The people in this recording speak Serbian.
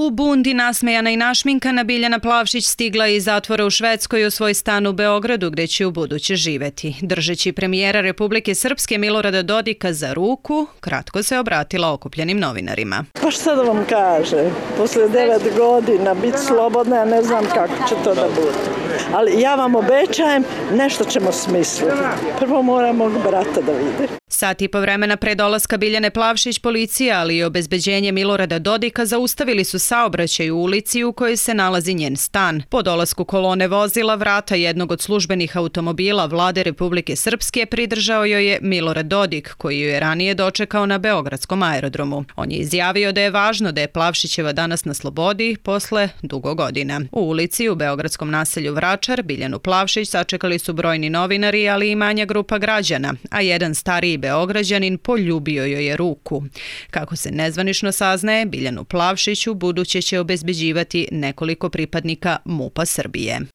U bundi nasmejana i našminkana Biljana Plavšić stigla je iz zatvora u Švedskoj u svoj stan u Beogradu gdje će ubuduće živeti. Držeći premijera Republike Srpske Milorada Dodika za ruku, kratko se obratila okupljenim novinarima. Pa šta da vam kaže, posle 9 godina biti slobodna, ja ne znam kako će to da bude. Ali ja vam obećajem, nešto ćemo smisliti. Prvo moram mog brata da vidi. Sat i po vremena pre dolaska Biljane Plavšić, policija, ali i obezbeđenje Milorada Dodika zaustavili su saobraćaj u ulici u kojoj se nalazi njen stan. Po dolasku kolone vozila vrata jednog od službenih automobila Vlade Republike Srpske pridržao joj je Milorad Dodik, koji ju je ranije dočekao na beogradskom aerodromu. On je izjavio da je važno da je Plavšićeva danas na slobodi posle dugo godina. U ulici u beogradskom naselju Vračar Biljanu Plavšić sačekali su brojni novinari, ali i manja grupa građana, a jedan stariji Beograđanin poljubio joj je ruku. Kako se nezvanično saznaje, Biljanu Plavšić u buduće će obezbeđivati nekoliko pripadnika MUP-a Srbije.